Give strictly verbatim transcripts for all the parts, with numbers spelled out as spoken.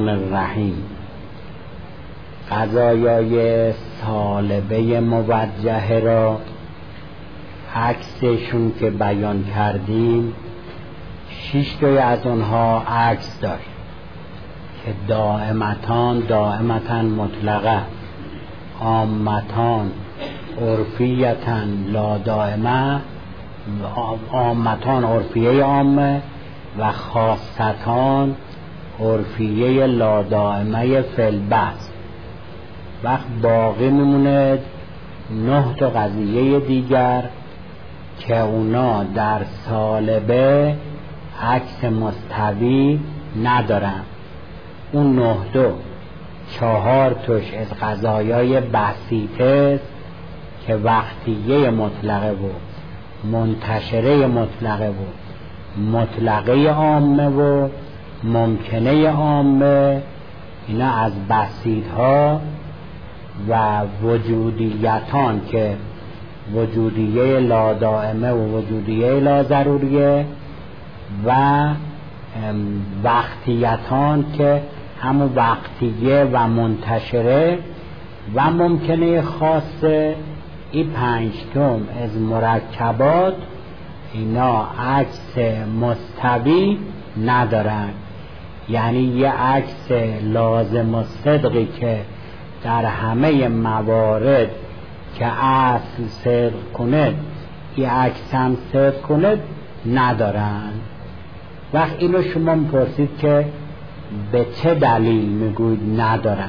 الرحیم. قضایای سالبه موجهه را عکسشون که بیان کردیم، شش تای از اونها عکس داره که دائمتان دائمتان مطلقه، عامتان عرفیتن لا دائمه، عامتان عرفیه عامه و خاصتان عرفیه لا دائمه فی البعض. وقت باقی میمونه نه تا قضیه دیگر که اونا در سالبه عکس مستوی ندارن. اون نه دو چهار توش از قضایای بسیطه است که وقتیه مطلقه بود، منتشره مطلقه بود، مطلقه عامه و ممکنه عامه. اینا از بسیط ها و وجودیتان که وجودیه لا دائمه و وجودیه لا ضروریه، و وقتیتان که همون وقتیه و منتشره و ممکنه خاصه. این پنج توم از مرکبات اینا عکس مستوی ندارن، یعنی یه عکس لازم و صدقی که در همه موارد که اصل صدق کنه این عکس هم صدق کنه ندارن. وقت اینو شما میپرسید که به چه دلیل میگوید ندارن؟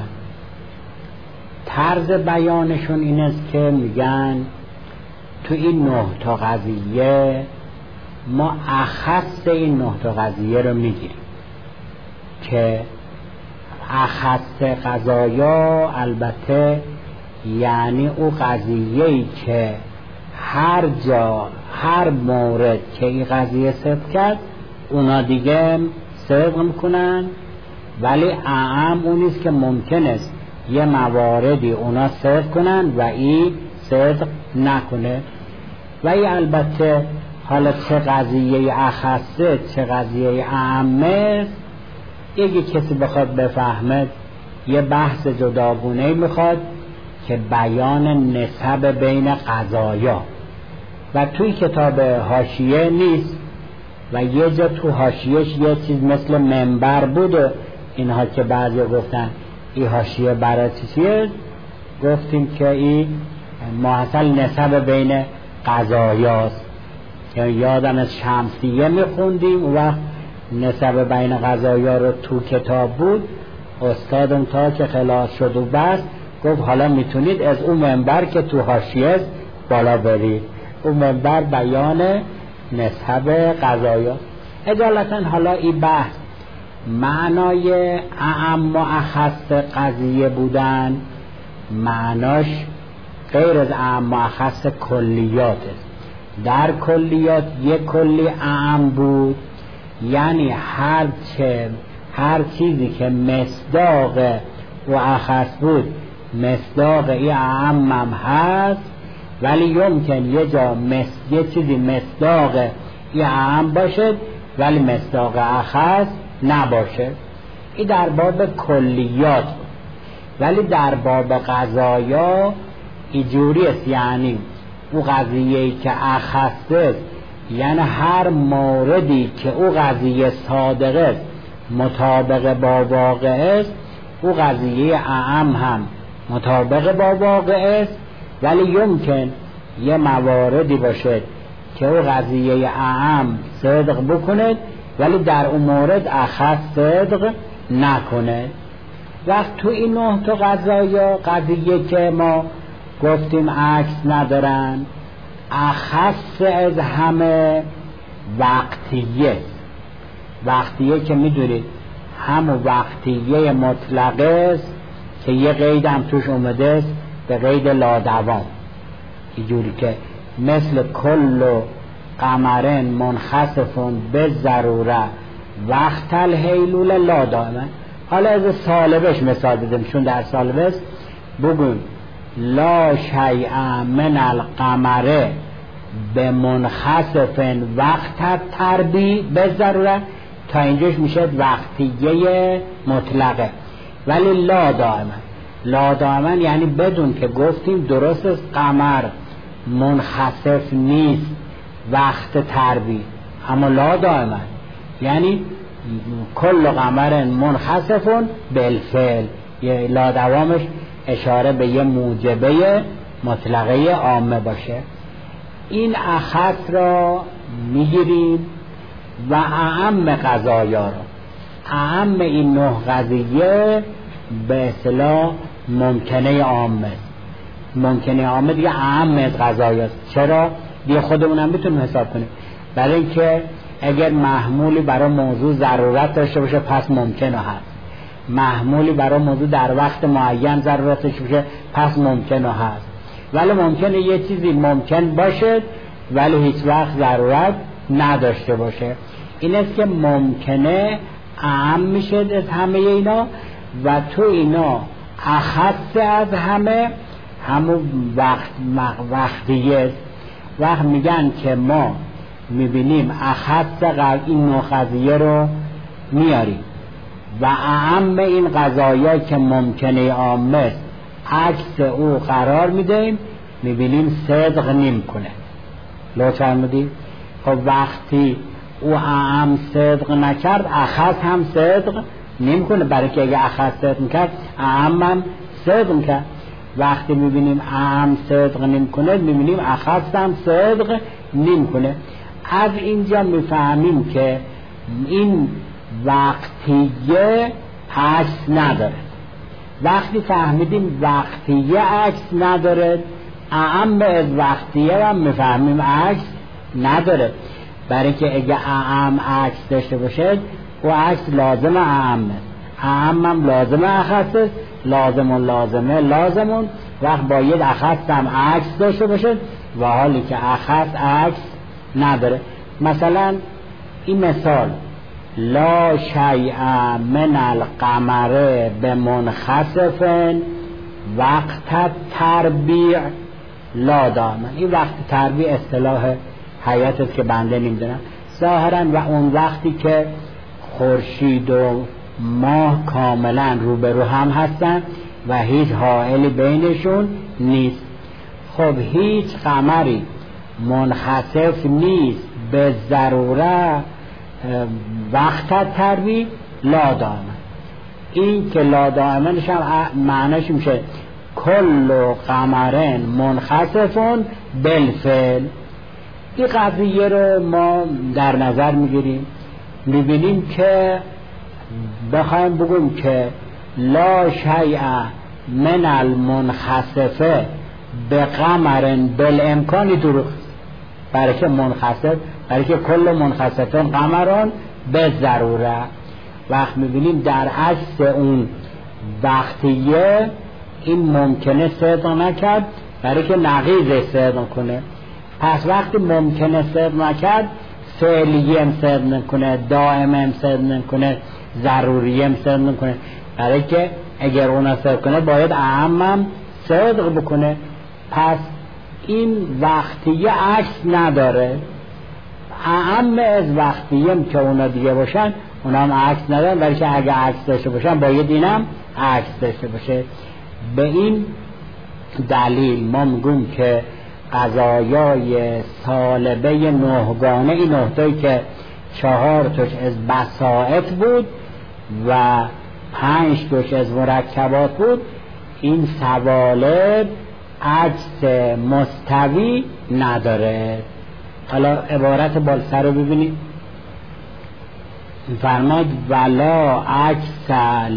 طرز بیانشون این است که میگن تو این نه تا قضیه ما اخص این نه تا قضیه رو میگیریم که اخص قضایا البته یعنی او قضیه‌ای که هر جا هر مورد که این قضیه صدق کرد اونا دیگه صدق میکنن، ولی اعم اونیست که ممکن است یه مواردی اونا صدق کنن و این صدق نکنه. و این البته حالا چه قضیه اخصه چه قضیه اعمه، اگه کسی بخواد بفهمه یه بحث جداگونه میخواد که بیان نسب بین قضایا، و توی کتاب حاشیه نیست و یه جا تو حاشیهش یه چیز مثل منبر بود و اینها که بعضی گفتن این حاشیه برای چیه، گفتیم که این محصل نسب بین قضایاست. یادم از شمسیه میخوندیم و نسب بین قضایا رو تو کتاب بود، استادم تا که خلاص شد و بس گفت حالا میتونید از اون منبر که تو حاشیه بالا برید. اون منبر بیان نسب قضایا. اجالتا حالا این بحث معنای اعم و اخص قضیه بودن معناش غیر از اعم و اخص کلیات است. در کلیات یک کلی اعم بود، یعنی هر چه هر چیزی که مصداق و اخص بود مصداق ای اعم هم هست، ولی یمکن یه جا مص... یه چیزی مصداق ای اعم باشه ولی مصداق اخص نباشه. این در باب کلیات بود. ولی در باب قضایا اینجوری است، یعنی او قضیه‌ای که اخصه یعنی هر موردی که او قضیه صادقه است مطابق با واقع است، او قضیه اعم هم مطابق با واقع است، ولی یمکن یه مواردی باشه که او قضیه اعم صدق بکنه ولی در اون مورد اخص صدق نکنه. وقت تو این نه تا قضایا قضیه که ما گفتیم عکس ندارن، اخص از همه وقتیه. وقتیه که میدونید همون وقتیه مطلقه است که یه قید هم توش اومده است به قید لادوام، اینجوری که مثل کل و قمرن منخسفون به ضروره وقت الحیلول لا دائما. حالا از سالبش مثال بدیم، چون در سالبش بگویم لا شیء من القمره به منخسفن وقت تربی به ضروره، تا اینجاش میشه وقتیه مطلقه، ولی لا دائما. لا دائما یعنی بدون که گفتیم درست است قمر منخسف نیست وقت تربیع، اما لا دائما یعنی کل قمر منخسفون بالفعل، یه لا دوامش اشاره به یه موجبه مطلقه عامه باشه. این اخص را میگیریم و اعم قضایا را، اعم این نه قضیه به اصطلاح ممکنه عامه. ممکنه عامه دیگه اعم از قضایاست. چرا؟ دیگه خودمون هم میتونیم حساب کنیم، برای اینکه اگر محمولی برای موضوع ضرورت داشته باشه پس ممکنه هست، محمولی برای موضوع در وقت معین ضرورت داشته باشه پس ممکنه هست، ولی ممکنه یه چیزی ممکن باشه ولی هیچ وقت ضرورت نداشته باشه. این است که ممکنه اعم میشه از همه اینا و تو اینا اخص از همه همون وقت وقتیه. وقت میگن که ما میبینیم اخص این نوع قضیه رو میاریم و اعم این قضایا که ممکنه عامه عکس او قرار میدیم، میبینیم صدق نیم کنه. لطفا فرمودید. خب وقتی او اعم صدق نکرد اخص هم صدق نیم کنه، برای که اگه اخص صدق میکرد اعم هم صدق میکرد. وقتی میبینیم اعم صدق نیم کنه میبینیم اخص هم صدق نیم کنه. از اینجا میفهمیم که این وقتیه عکس نداره. وقتی فهمیدیم وقتیه عکس نداره، اعم از وقتیه هم میفهمیم عکس نداره، برای که اگه اعم عکس داشته باشه و عکس لازم اعمه، اعم هم لازم اخصه، لازمون لازمه لازمون وقت باید اخص هم عکس داشته باشه و حالی که اخص عکس نداره. مثلا این مثال لا شیء من القمر بمنخسف وقت تربیع لا دائما. این وقت تربیع اصطلاح حیات است که بنده نمیدونم ظاهرا، و اون وقتی که خورشید و ماه کاملا روبرو هم هستن و هیچ حائلی بینشون نیست. خب هیچ قمری منخسف نیست به ضرورت وقت تربیع لا دائما. این که لا دائما هم معنیش میشه کل قمرن منخسفون بالفعل. این قضیه رو ما در نظر میگیریم، میبینیم که بخوایم بگیم که لا شیء من المنخسفه به قمرن بالامکانی درست، برای که منخسف برای که کل منخسفن قمران به ضروره. وقت میبینیم در عکس اون وقتیه این ممکنه صدق نکرد برای که نقیض صدق کنه، پس وقتی ممکنه صدق نکرد فعلیه هم صدق نکنه، دائم هم صدق نکنه، ضروری هم صدق نکنه، برای که اگر اون صدق کنه باید اعم هم صدق بکنه. پس این وقتیه عکس نداره. اعم از وقتیه که اونا دیگه باشن اونا هم عکس ندارن، برای که اگه عکس داشته باشن باید اینم عکس داشته باشه. به این دلیل ما میگیم که قضایای سالبه نهگانه، این نهتایی که چهار توش از بسائط بود و پنج توش از مرکبات بود، این سوالب عکس مستوی نداره. حالا عبارت بالسر رو ببینید، فرماد ولا عکس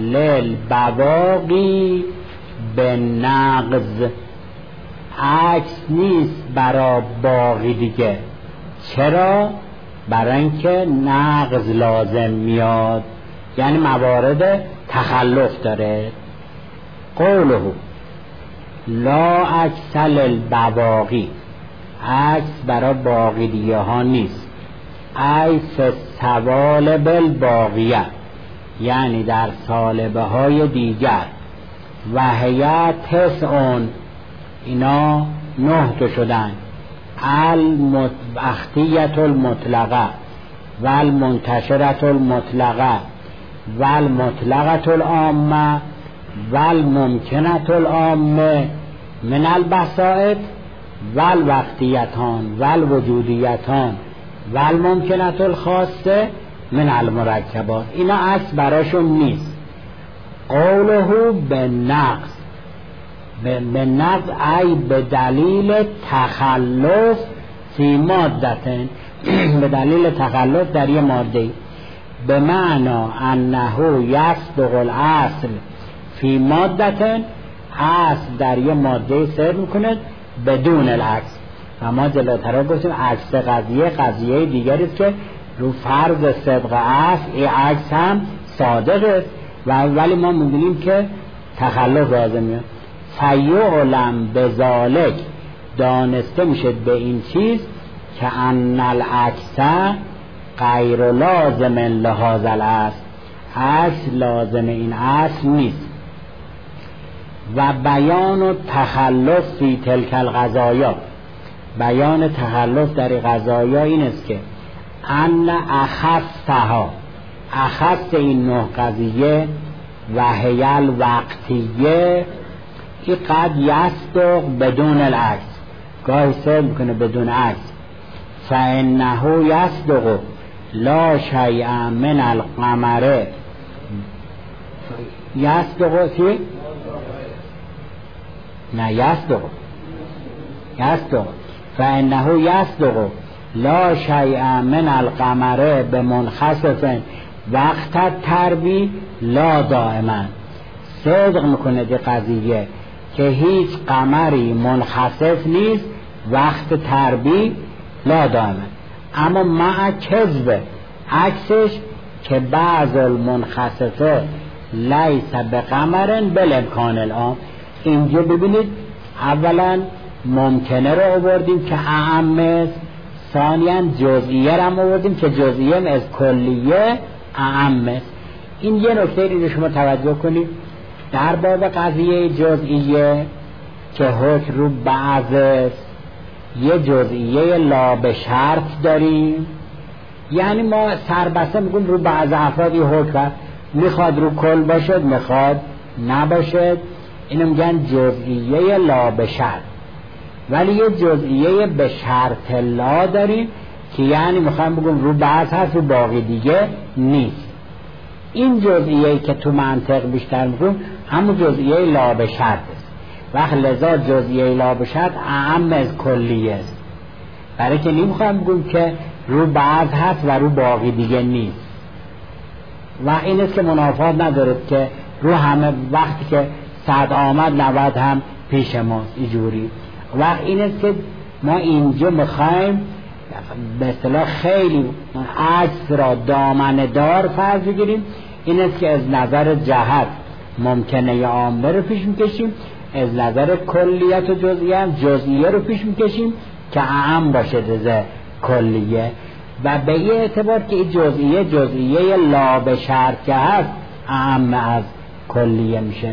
للبواقی به نقض. عکس نیست برای باقی دیگه. چرا؟ برای اینکه نقض لازم میاد، یعنی موارد تخلف داره. قوله لا عکس للبواقی، عکس برای باقی دیگه ها نیست. عکس سوال بالباقیه، یعنی در سالبه های دیگر. و هیئت تسعون، اینا نه تا شدن. المتوقتیت المطلقه، و المنتشرة المطلقه و المطلقه العامه و الممکنه العامه من البسائط و الوقتیتان و الوجودیتان و الممکنه الخاصه من المرکبات. اینا اصل براشون نیست. قوله به نقص، به نقص ای به دلیل تخلف فی مادتن، به دلیل تخلف در یه ماده، به معنا انه یصدق الاصل فی مادتن، اصل در یه ماده صدق میکنه بدون العکس. و ما جلوتر گفتیم عکس قضیه قضیه دیگری است که رو فرض صدق اصل این عکس هم صادقه و ولی ما میدونیم که تخلف لازمیه. فیعلم بذالک، دانسته میشه به این چیز که ان العکس غیر لازم لهذا الاصل، اصل لازم این اصل نیست. و بیان تخلف فی تلک القضایا، بیان تخلف در قضایا این است که ان اخصها، اخص این نوع قضیه و هی الوقتیه ای قد یصدق بدون العکس، گاهی صدق میکنه بدون عکس. فانه یصدق لا شیء من القمر، یصدق چی؟ نه یصدق، یصدق فانه یصدق لا شیء من القمر به منخسف وقت تربی لا دائما، صدق میکنه دی قضیه که هیچ قمری منخسف نیست وقت تربی لا دائما. اما مع کذب، عکسش که بعض المنخسفه لیس به قمر بالامکان الان. اینجا ببینید اولا ممکنه رو آوردیم که اعم است، ثانیاً جزئیه رو هم آوردیم که جزئیه از کلیه اعم است. این یه نکته رو شما توجه کنید در باب قضیه جزئیه که حکم رو بعض است، یه جزئیه لا به شرط داریم، یعنی ما سربسته میگیم رو بعض افرادی حکم میخواد رو کل باشد میخواد نباشد، اینو میگن جزئیه لا به شرط. ولی یه جزئیه به شرط لا داریم که یعنی میخوام بگم رو بعض هست رو باقی دیگه نیست. این جزئیه که تو منطق بیشتر میگم همون جزئیه لا به شرط است. وقت لذا جزئیه لا به شرط اعم از کلیه است، برای که نمیخوام بگم که رو بعض هست و رو باقی دیگه نیست. و این است که منافات نداره که رو همه وقتی که صد آمد نود هم پیش ماست اینجوری. و این است که ما اینجا میخوایم به اصطلاح خیلی عکس را دامنه دار فرض بگیریم. این است که از نظر جهت ممکنه یا عامه رو پیش میکشیم، از نظر کلیت و جزئیه هم جزئیه رو پیش میکشیم که اعم باشه از کلیه. و به این اعتبار که این جزئیه جزئیه لا به شرط که هست اعم از کلیه میشه.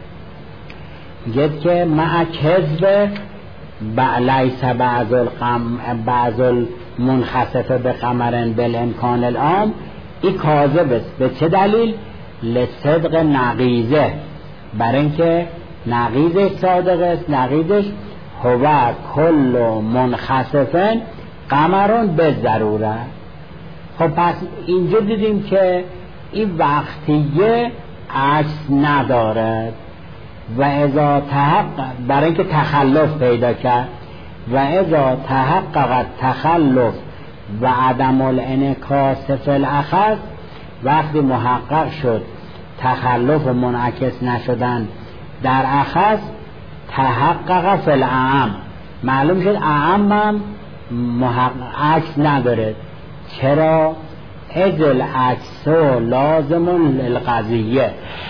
میگه که مع کذب لیس بعض القم بعض المنخسف به قمرن بالامکان العام، این کاذب است. به چه دلیل؟ لصدق نقیزه، برای اینکه نقیزش صادق است. نقیزش هو کل منخسفن قمرون به ضروره. خب پس اینجا دیدیم که این وقتیه عکس ندارد و اذا تحقق، برای اینکه تخلف پیدا کرد، و اذا تحقق تخلف و عدم الانعکاس فی الاخذ، وقتی محقق شد تخلف و منعکس نشدن در اخذ، تحقق فی الاعم، معلوم شد اعم هم عکس نداره. چرا؟ اذ العکس لازم للقضیه،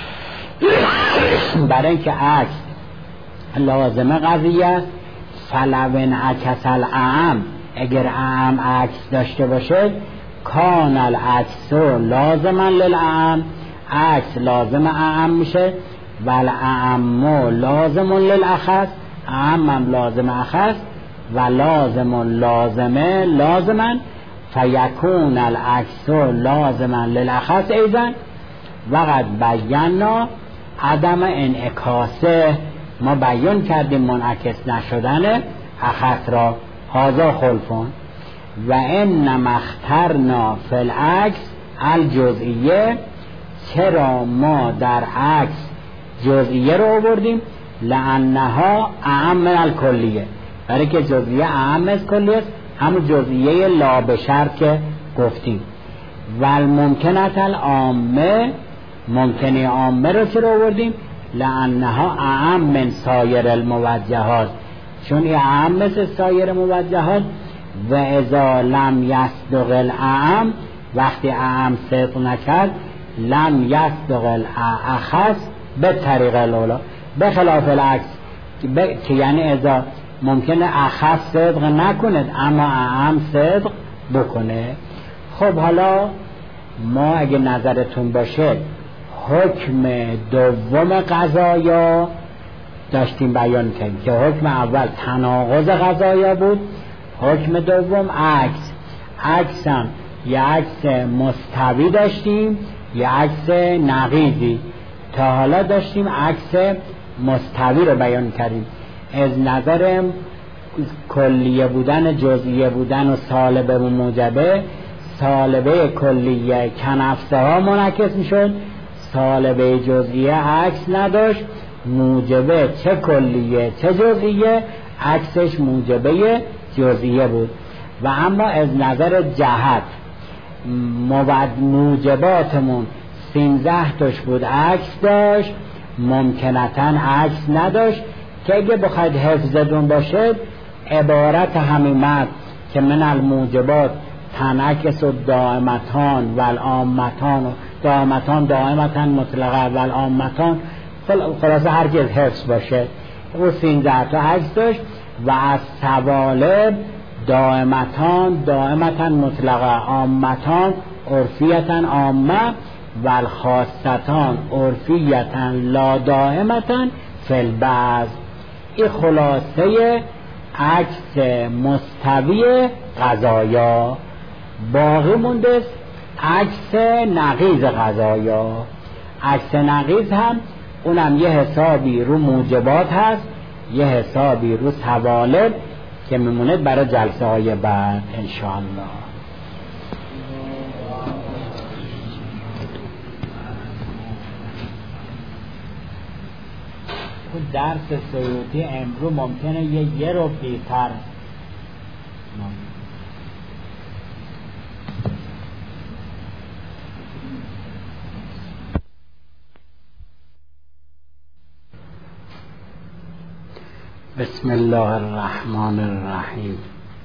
برای اینکه عکس لازم قضیه. فلو انعکس الاعم، اگر اعم عکس داشته باشه کان العکس لازما للاعم، عکس لازم اعم میشه. و الاعم لازم للاخص، اعم هم لازم اخص. و لازم لازمه لازما فیکون العکس لازما للاخص ایضا وقد بینا عدم انعکاسه، ما بیان کردیم منعکس نشدن اخص را. هذا خلفون و انما اخترنا فی العکس الجزئیه، چرا ما در عکس جزئیه رو آوردیم؟ لانها اعم من الکلیه، برای که جزئیه اعم از کلیه است، همون جزئیه لا بشرط که گفتیم. و الممکنات العامه، ممکنه عامه رو چرا آوردیم؟ لانها اعم من سایر الموجهات، چون این اعم مثل سایر موجهات. و اذا لم یصدق الاعم، وقتی اعم صدق نکرد، لم یصدق الاخص به طریق الاولا، به خلاف العکس که یعنی اذا ممکنه اخص صدق نکند اما اعم صدق بکنه. خب حالا ما اگه نظرتون باشه حکم دوم قضایا داشتیم بیان کردیم که حکم اول تناقض قضایا بود، حکم دوم عکس. عکس هم یه عکس مستوی داشتیم، یه عکس نقیضی. تا حالا داشتیم عکس مستوی رو بیان کردیم. از نظر کلیه بودن، جزئیه بودن و سالبه و موجبه، سالبه کلیه کنفسه ها منعکس می شد، سالبه جزئیه عکس نداشت، موجبه چه کلیه چه جزئیه عکسش موجبه جزئیه بود. و اما از نظر جهت موجباتمون سینزده تاش بود عکس داشت، ممکنتاً عکس نداشت، که اگه بخواید حفظتون باشد عبارت همین مد که من الموجبات تنعکس و دائمتان و العامتان و دائمتان دائمتان مطلقه و العامتان، خلاصه هرگز حفظ باشه. او سینزده تا عکس داشت و از سوالب دائمتان دائمتان مطلقه، عامتان عرفیتان عامه و الخاصتان عرفیتان لا دائمتان فی البعض. این خلاصه عکس مستوی قضایا. باقی مونده عکس نقیض قضایا. عکس نقیض هم اونم یه حسابی رو موجبات هست، یه حسابی رو سوالب که میمونه برای جلسه های بعد انشاءالله. درس سیوطی امرو ممکنه یه یه رو بیتر بسم الله الرحمن الرحیم.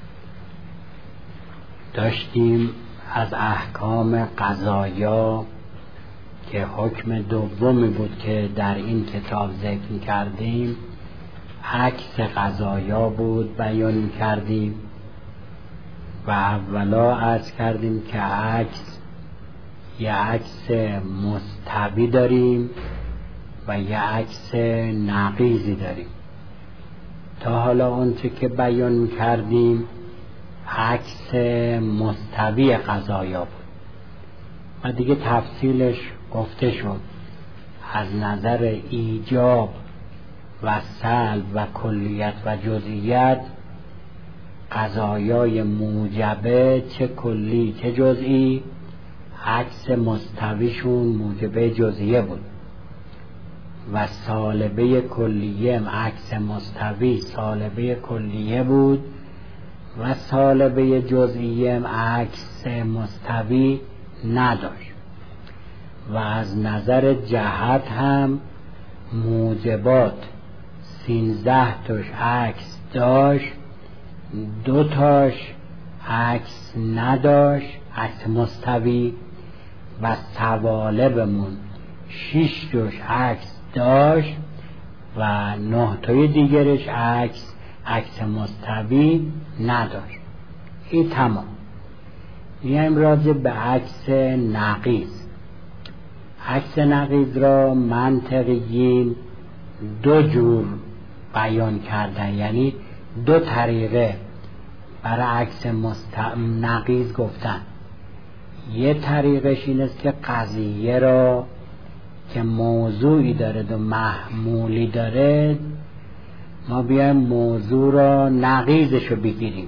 داشتیم از احکام قضایا که حکم دومی بود که در این کتاب ذکر کردیم عکس قضایا بود بیان کردیم. و اولا عرض کردیم که عکس یه عکس مستوی داریم و یه عکس نقیضی داریم. تا حالا اونچه که بیان کردیم عکس مستوی قضایا بود و دیگه تفصیلش گفته شد. از نظر ایجاب و سلب و کلیت و جزئیت قضایای موجبه چه کلی چه جزئی عکس مستویشون موجبه جزئیه بود و سالبه کلیه عکس مستوی سالبه کلیه بود و سالبه جزئیه عکس مستوی نداشت. و از نظر جهت هم موجبات سینزده تاش عکس داشت، دو تاش عکس نداشت عکس مستوی، و سوالبمون شش تاش عکس داشت و نه تای دیگرش عکس عکس مستوی نداشت. این تمام. میایم راجع به عکس نقیض. عکس نقیض را منطقیین دو جور بیان کردن، یعنی دو طریقه برعکس مست... نقیض گفتن. یه طریقش این است که قضیه را که موضوعی دارد و محمولی دارد ما بیایم موضوع را نقیضش رو بگیریم،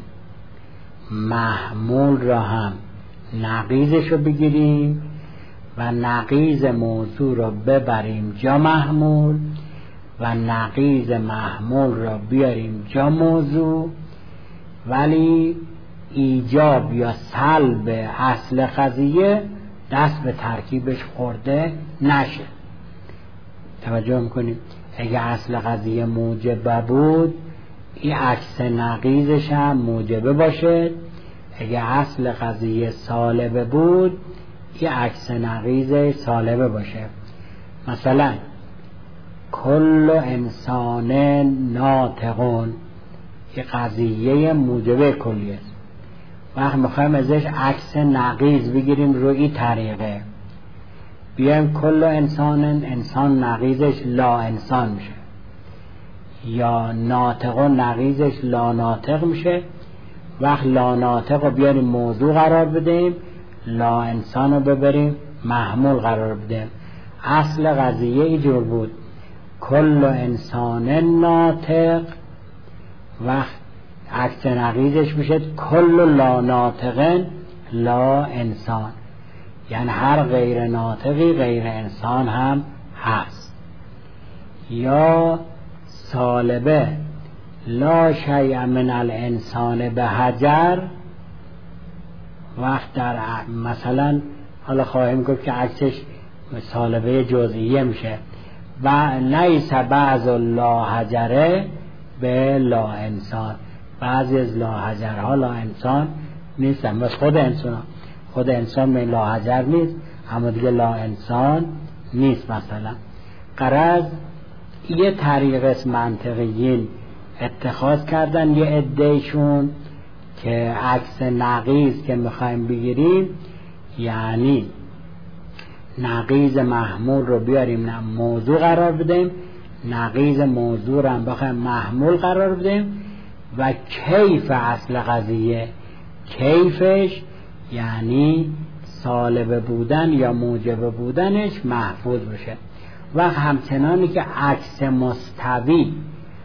محمول را هم نقیضش رو بگیریم و نقیض موضوع را ببریم جا محمول و نقیض محمول را بیاریم جا موضوع، ولی ایجاب یا سلب اصل قضیه دست به ترکیبش خورده نشه. توجه میکنیم اگه اصل قضیه موجبه بود این عکس نقیضش هم موجبه باشه، اگه اصل قضیه سالبه بود این عکس نقیضش سالبه باشه. مثلا کل انسان ناطقون این قضیه موجبه کلیه، وقت میخوایم ازش عکس نقیض بگیریم روی این طریقه بیایم کل انسان انسان نقیضش لا انسان میشه، یا ناطقون نقیضش لا ناطق میشه. وقت لا ناطق رو بیاریم موضوع قرار بدیم، لا انسان رو ببریم محمول قرار بدیم. اصل قضیه اینجور بود کل انسان ناطق، وقت عکس نقیضش میشه کل لا ناطقن لا انسان، یعنی هر غیر ناطقی غیر انسان هم هست. یا سالبه لا شیء من الانسان به حجر، وقت در مثلا حالا خواهیم گفت که عکسش سالبه جزئیه میشه و لیس بعض لا حجره به لا انسان، بعضی از لا حجرها لا انسان نیستن، بس خود انسان خود انسان به لا حجر نیست اما دیگه لا انسان نیست. مثلا غرض یه طریق از منطقیین اتخاذ کردن یه عدهشون که عکس نقیض که میخوایم بگیریم یعنی نقیض محمول رو بیاریم نه موضوع قرار بدیم، نقیض موضوع رو هم بخوایم محمول قرار بدیم و کیف اصل قضیه کیفش یعنی سالب بودن یا موجب بودنش محفوظ بشه. و همچنانی که عکس مستوی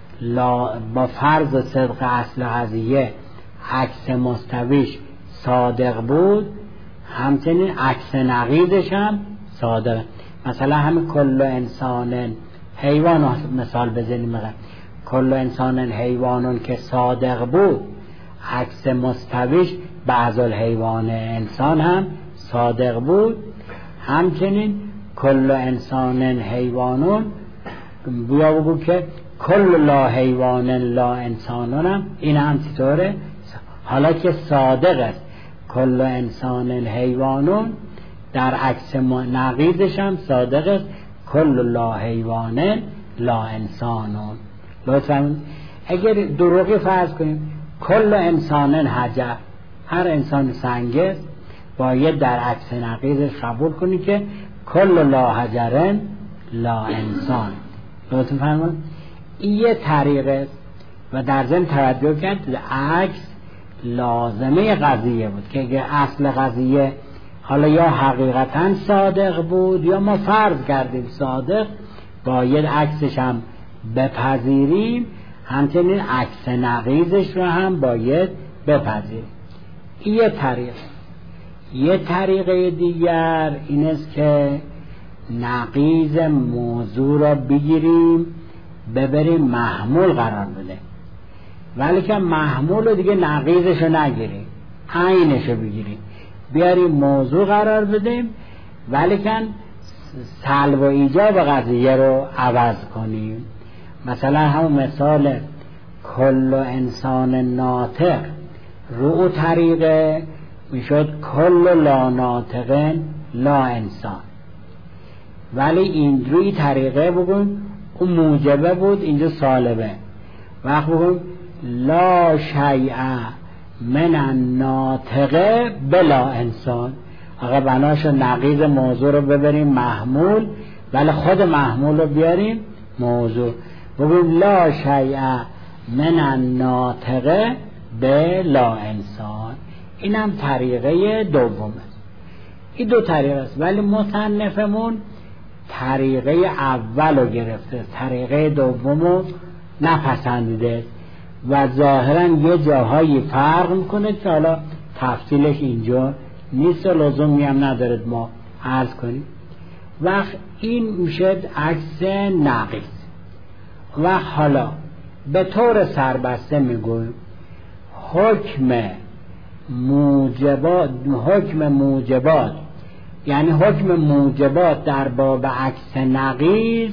با فرض و صدق اصل قضیه عکس مستویش صادق بود همچنین عکس نقیضش هم صادق. مثلا همین کل انسان حیوان مثال بزنیم، مثلا کل انسان حیوانون که صادق بود عکس مستویش بعض الحیوان انسان هم صادق بود، همچنین کل انسان حیوانون بیا بگو که کل لا حیوان لا انسانون هم این هم چطوره؟ حالا که صادق است کل انسان حیوانون در عکس نقیضش هم صادق است کل لا حیوان لا انسانون. لطفاً اگر دروغی فرض کنیم کل انسان حجر هر انسان سنگ است باید در عکس نقیضش قبول کنی که کل لا حجرن لا انسان. لطفاً فرمایید این یه طریقه و در ضمن توجه کرد عکس لازمه قضیه بود که اگه اصل قضیه حالا یا حقیقتاً صادق بود یا ما فرض کردیم صادق باید عکسش هم بپذیریم، همچنین عکس نقیضش رو هم باید بپذیریم. این یه طریقه. یه طریقه دیگر این است که نقیض موضوع را بگیریم ببریم محمول قرار بده، ولی که محمول رو دیگه نقیضش رو نگیریم عینش رو بگیریم بیاریم موضوع قرار بدیم، ولی که سلب و ایجاب قضیه رو عوض کنیم. مثلا همون مثال کل انسان ناطق رو طریقه میشد کل لا ناطقن لا انسان، ولی این روی طریقه بگیم اون موجبه بود اینجا سالبه. وقت بگیم لا شیء من الناطقه بلا انسان، اگر بناشو نقیض موضوع رو ببریم محمول ولی خود محمول رو بیاریم موضوع، بگیم لا شیء من الناطقه به لا انسان. این هم طریقه دومه. این دو طریقه است، ولی مصنفمون طریقه اول رو گرفته، طریقه دوم رو نپسندیده و ظاهرا یه جاهایی فرق میکنه که حالا تفصیلش اینجا نیست و لزومی هم ندارد ما عرض کنیم. وقت این میشه عکس نقیض. و حالا به طور سربسته میگویم حکم موجبات، حکم موجبات یعنی حکم موجبات در باب عکس نقیض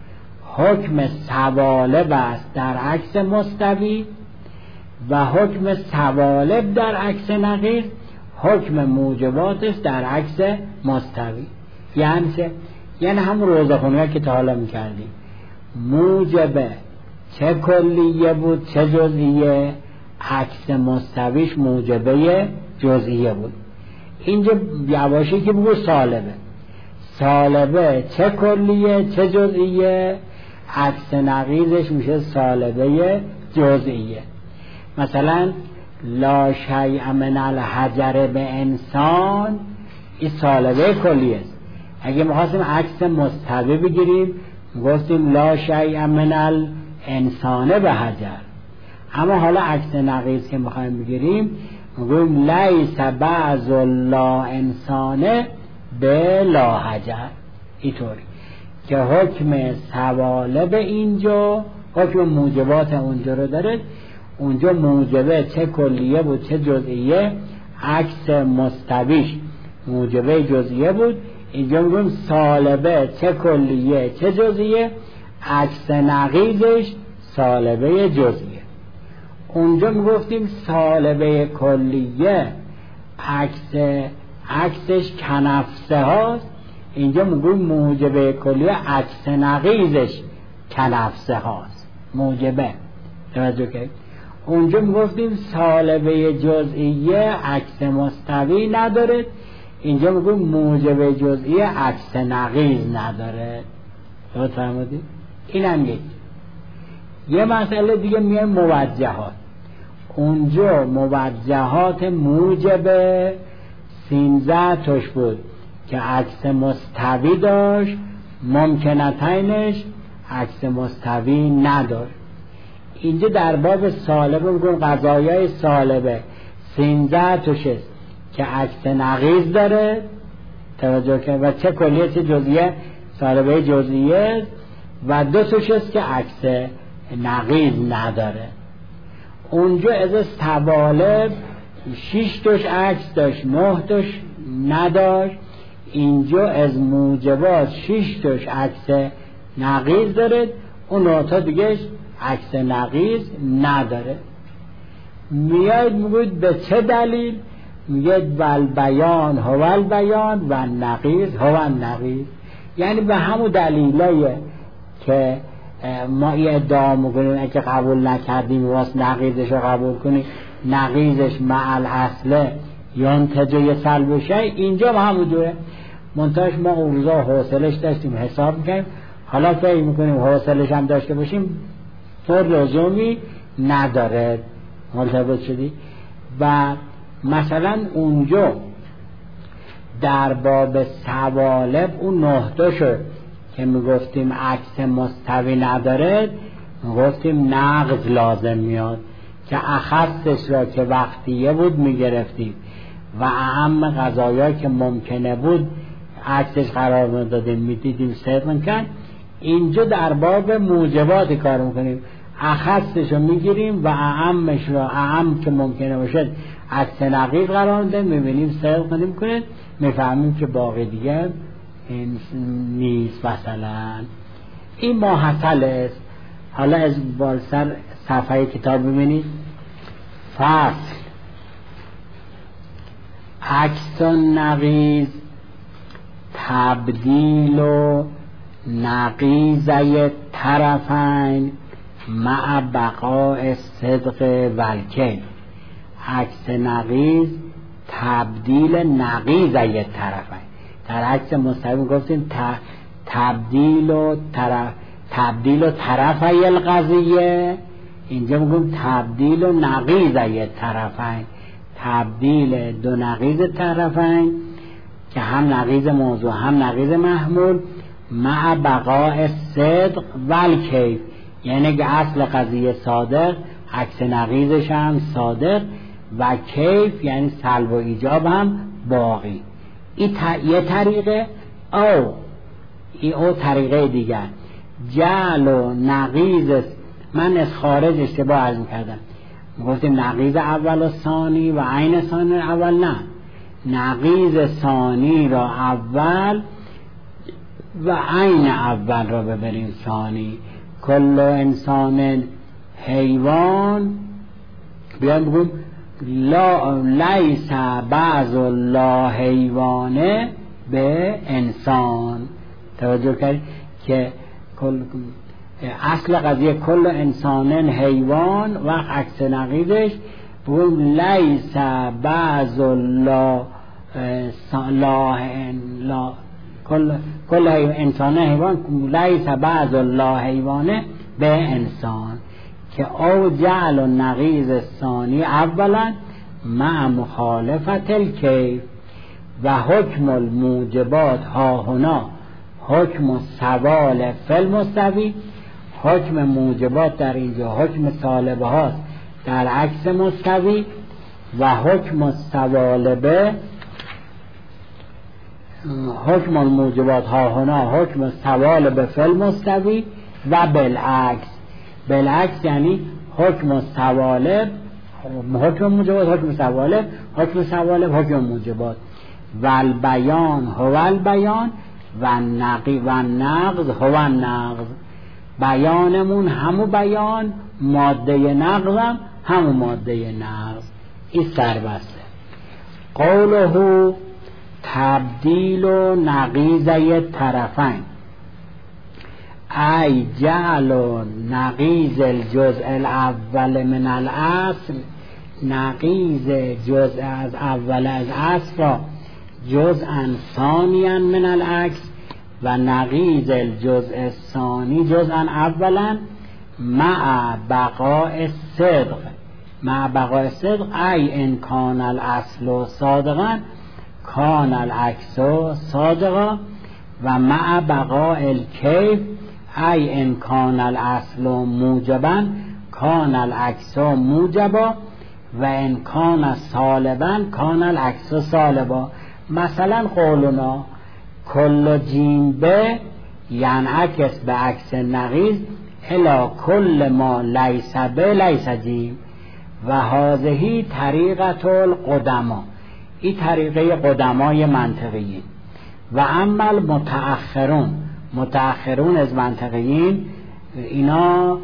حکم سوالب است در عکس مستوی و حکم سوالب در عکس نقیض حکم موجبات است در عکس مستوی. یعنی چه؟ یعنی همون روزخونی که تا حالا میکردیم، موجبه چه کلیه بود چه جزئیه، عکس مستویش موجبه جزئیه بود. اینجا یواشی که بگو سالبه، سالبه چه کلیه چه جزئیه، عکس نقیضش میشه سالبه جزئیه. مثلا لا شیء من الحجر به انسان، این سالبه کلیه است. اگه میخواستیم عکس مستوی بگیریم گفتیم لا شیء من الانسان به حجر. اما حالا عکس نقیض که میخوایم بگیریم میگویم لیس بعض لا انسانه به لا حجر. اینطوری که حکم سوالب اینجا حکم موجبات اونجا رو داره. اونجا موجبه چه کلیه بود چه جزئیه، عکس مستویش موجبه جزئیه بود. اینجا میگویم سالبه چه کلیه چه جزئیه، عکس نقیضش سالبه جزئیه. اونجا میگفتیم سالبه کلیه عکس عکسش کنفسه هاست، اینجا میگویم موجبه کلیه عکس نقیضش کنفسه هاست. موجبه توجه کنید. اونجا میگفتیم سالبه جزئیه عکس مستوی نداره، اینجا میگویم موجبه جزئیه عکس نقیض نداره. درست فهمیدید؟ این هم یک. یه مسئله دیگه میگه موجهات. اونجا موجهات موجبه سینزده توش بود که عکس مستوی داشت، ممکنتینش عکس مستوی نداشت. اینجا در باب سالبه میگم قضایای سالبه سینزده توش است که عکس نقیض داره، توجه کنید، و چه کلیه چه جزئیه سالبه جزئیه، و دو توش است که عکس نقیض نداره. اونجا از سوالب شش توش عکس داشت نه توش نداشت. اینجا از موجبات شش توش عکس نقیض داره، اون نوتا دیگه عکس نقیض نداره. میاید میگوید به چه دلیل؟ میگید ول بیان هو البیان و نقیض هو النقیض. یعنی به همون دلیلایه که ما یه ادعا میکنیم اگه قبول نکردیم واسه نقیضش رو قبول کنیم، نقیضش مع الاصله ینتج یسلب شیء، اینجا به همون جوره. منتهاش ما اون روزا حوصلش داشتیم حساب میکنیم، حالا فکر میکنیم حوصلش هم داشته باشیم طور لزومی نداره. ملتبط شدی؟ و مثلا اونجا در باب سوالب اون نهده شد که میگفتیم عکس مستوی نداره، میگفتیم نقض لازم میاد که اخصش را که وقتیه بود میگرفتیم و اهم قضایا که ممکنه بود عکسش قرار میدادیم میدیدیم صدق میکن. اینجا در باب موجبات کار میکنیم، اخصش رو میگیریم و اهمش را اهم که ممکنه باشد عکس نقیض قرار میدیم، میبینیم صدق میکنیم، میفهمیم که باقی دیگه این نیست. مثلا این ماحصل است. حالا از بالسر صفحه کتاب ببینید. فصل عکس و نقیض تبدیل و نقیضه طرفین مع بقاء صدق والکیل. عکس نقیض تبدیل نقیضه طرفین. در عکس مستقیم گفتیم تبدیل و طرف تبدیل و طرفی القضیه اینجا میگم تبدیل و نقیض طرفین، تبدیل دو نقیض طرفین که هم نقیض موضوع هم نقیض محمول، مع بقاء صدق والکیف، یعنی که اصل قضیه صادق، عکس نقیضش هم صادق، و کیف یعنی سلب و ایجاب هم باقی. این یه طریقه، او ای او طریقه دیگر جعل و نقیض، من از خارج اشتباه عرض میکردم، گفتیم نقیض اول و ثانی و عین ثانی اول، نه، نقیض ثانی را اول و عین اول را ببریم ثانی. کل انسان حیوان، بیان بگیم لا لیس بعض لا حیوانه به انسان. توجه کردید که کل اصل قضیه کل انسان حیوان و عکس نقیضش بگیم لیس بعض لا لا لا کل کل انسان حیوان لیس بعض لا حیوانه به انسان، که او جعل و نقیض ثانی اولا مع مخالفت الکیف و حکم الموجبات ها هنا حکم سوال فی المستوی. حکم موجبات در اینجا حکم سالبه هاست در عکس مستوی، و حکم سوالبه حکم الموجبات ها هنا حکم سوالبه فی المستوی و بالعکس. بالعکس یعنی حکم سوالب حکم موجبات، حکم سوالب حکم سوالب حکم موجبات، و البیان هو البیان و نقی و نقض هو النقض. بیانمون همو بیان، ماده نقضم همو ماده نقض. این سربسته. قوله تبدیل و نقیضه طرفین، ای جعل و نقیض الجزء الاول من الاصل، نقیض جزء از اول از اصل را جزءا ثانیا من العکس، و نقیض الجزء الثانی جزءا اولا مع بقاء صدق. مع بقاء صدق ای ان کان الاصل صادقا کان العکس صادقا، و مع بقاء الکیف ای ان کان الاصل موجبا کان العکس موجبا، و ان کان سالبا کان العکس سالبا. مثلا قولنا کل جیم به ینعکس به عکس نقیض الی کل ما لیس به لیس جیم، و هذه طریقت القدما. این طریقه قدمای منطقیین. و اما المتأخرون، متأخرون از منطقیین اینا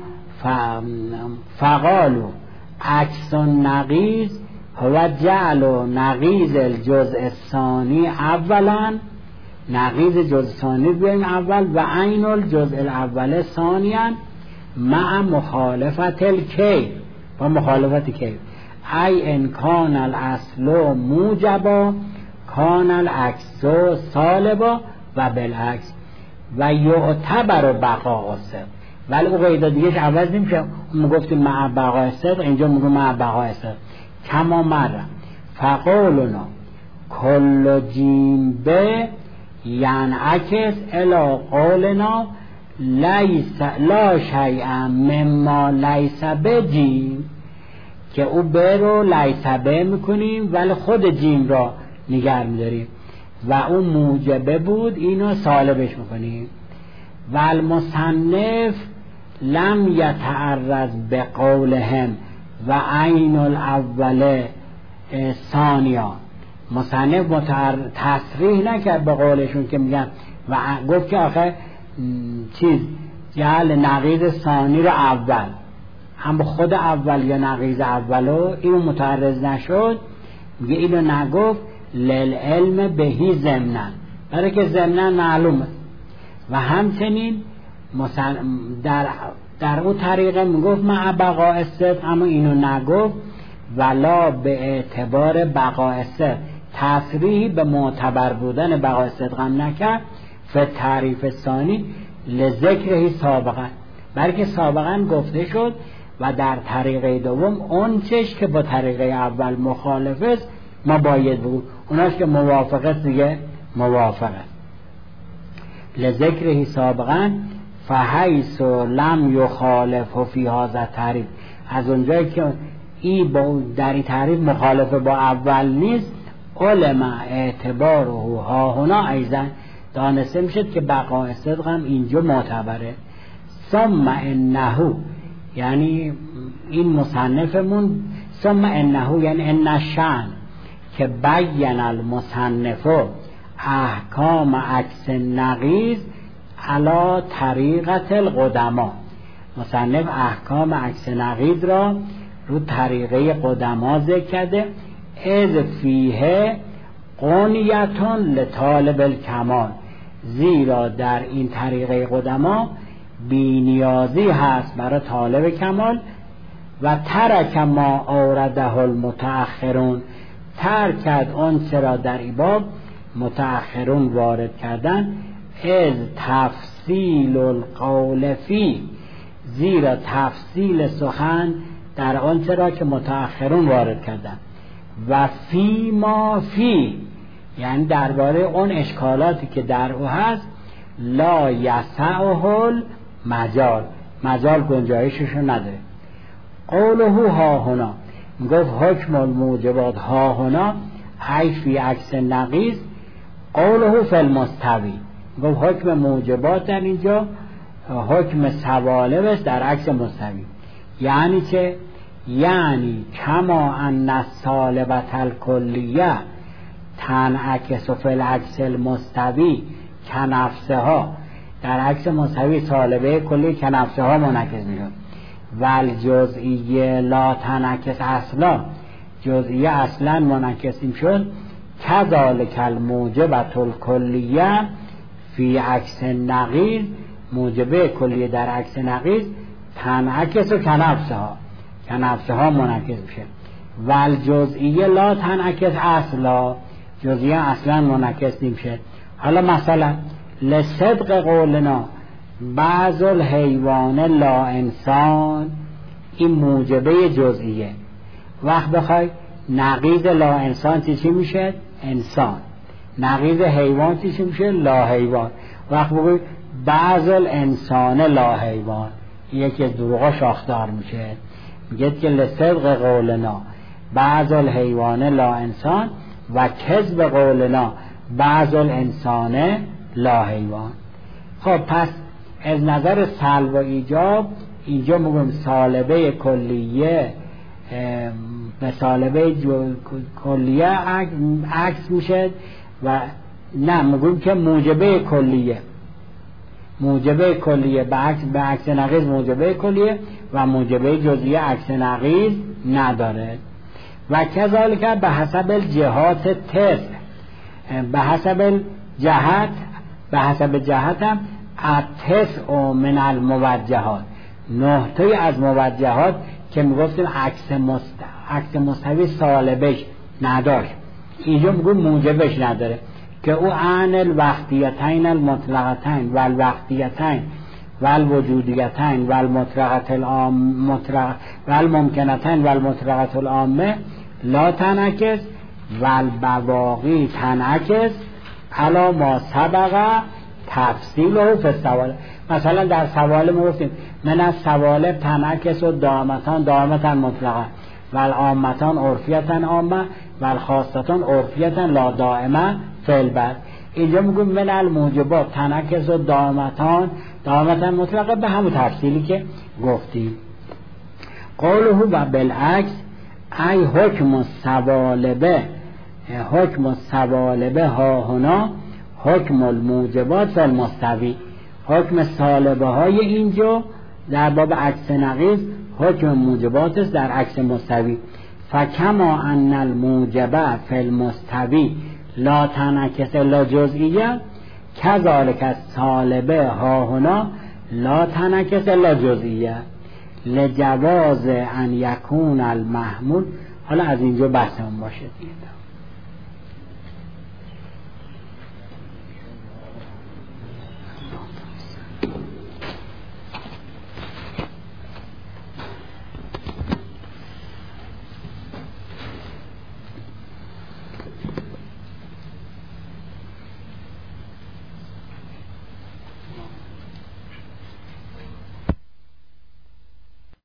فقالو عکس نقیض هو جعل نقیض الجزء الثانی اولا، نقیض جزء ثانی بیایم اول، و عین الجزء الاول ثانیا مع مخالفت الکیف، با مخالفت کیف ای ان کان الاصل موجبا کان العکس سالبا و بالعکس، و یعتبر بقاء الصدق. ولی او قیدا دیگهش عوض نمیشه، ما گفتیم مع بقاء الصدق، اینجا میگم مع بقاء الصدق. کما مره فقولنا کل جیم به ینعکس الی قولنا لیس لا شیئا مما لیس به جیم، که او به رو لیس به میکنیم ولی خود جیم را نگر میداریم، و اون موجبه بود اینو سالبش میکنیم. و المصنف لم یتعرض به قولهم و عین الاول ثانیا. مصنف متعرض تصریح نکرد به قولشون که میگن، و گفت که آخه چیز جعل نقیض ثانی رو اول، هم خود اول یا نقیض اولو اینو متعرض نشد، میگه اینو نگفت للعلم بهی ضمنن، برای که ضمنن معلومه. و همچنین در در اون طریقه میگفت مع بقاء الصدق، اما اینو نگفت ولا به اعتبار بقاء الصدق، تصریحی به معتبر بودن بقاء الصدق هم نکرد. فی تعریف ثانی لذکرهی سابقا، بلکه سابقا گفته شد و در طریقه دوم اون چش که با طریقه اول مخالف است ما باید بگو، اوناش که موافق است دیگه موافق است. لذکر سابقا فحیث لم یخالف فی هذا تعریف، از اونجایی که ای با در این تعریف مخالف با اول نیست، علم اعتباره ها هنا ایضا، دانسته میشد که بقاء صدق هم اینجا معتبره. ثم انه، یعنی این مصنفمون ثم انه یعنی ان شأن که بین المصنف احکام عکس نقیض علی طریقت القدما، مصنف احکام عکس نقیض را رو طریقه قدما ذکر کرده. از فیه قنیتون لطالب الکمال، زیرا در این طریقه قدما بینیازی هست برای طالب کمال. و ترک ما آورده المتأخرون، ترک کرد آن چرا در این باب متأخرون وارد کردن. از تفصیل القول فی، زیرا تفصیل سخن در آن چرا که متأخرون وارد کردن. و فی ما فی، یعنی درباره اون اشکالاتی که در او هست، لا یسعه المجال، مجال گنجایششو نداره. قوله ها هنا، گفت حکم الموجبات ها هنا ای فی عکس نقیض، قوله فی المستوی، گفت حکم موجبات در اینجا حکم سوالب است در عکس مستوی. یعنی چه؟ یعنی کما ان السالبت الکلیه تنعکس فی العکس المستوی کنفسها، در عکس مستوی سالبه کلی کنفسها منعکس میشد. والجزئیه لا تنعکس اصلا، جزئیه اصلا منعکس میشد. کذالک الموجبت الکلیه فی عکس نقیض، موجبه کلیه در عکس نقیض تنعکس و کنفسها، کنفسها منعکس میشه. والجزئیه لا تنعکس اصلا، جزئیه اصلا منعکس نمیشه. حالا مثلا لصدق قولنا بعض الحیوان لا انسان، این موجبه جزئیه. وقت بخوای نقیض لا انسان چی چی میشه؟ انسان. نقیض حیوان چی چی میشه؟ لا حیوان. وقت بگوی بعض الانسان لا حیوان، یکی از دروغا شاخدار میشه. میگه که لصدق قولنا بعض الحیوان لا انسان و کذب قولنا بعض الانسان لا حیوان. خب پس از نظر سلب و ایجاب اینجا میگم سالبه کلیه به سالبه کلیه عکس میشه و نه میگم که موجبه کلیه، موجبه کلیه به عکس به عکس نقیض موجبه کلیه و موجبه جزئیه عکس نقیض نداره. و کذالک به حسب الجهات تس، به حسب جهت، به حسب جهت هم التسع من الموجهات، نهتای از موجهات که میگفتیم عکس مست عکس مستوی سالبش نداشت، اینجا میگم موجبش نداره که او عن الوقتیتین المطلقتین و الوقتیتین و الوجودیتین و المطلقت العام مطلق و الممکنتین و المطلقت العامه لا تنعکس و البواقی تنعکس علا ما سبق تفصیله فی السوالب. مثلا در سوالب ما گفتیم من از سوالب تنعکس و دامتان دامتان مطلقا و العامتان عرفیتان عامه و الخاصتان عرفیتان لا دائمه فی البر. اینجا میگم من الموجبات تنعکس و دامتان دامتان مطلقه به همون تفصیلی که گفتیم. قوله و بالعکس ای حکم سوالبه، حکم سوالبه ها هنا حکم الموجبات و المستوی، حکم سالبه های اینجا در باب عکس نقیض حکم موجبات است در عکس مستوی. فکما ان الموجبه فی المستوی لا تنعکس الا جزئیه کذالک السالبه ها هنا لا تنعکس الا جزئیه لجواز ان یکون المحمول. حالا از اینجا بحثمون باشه دیگه.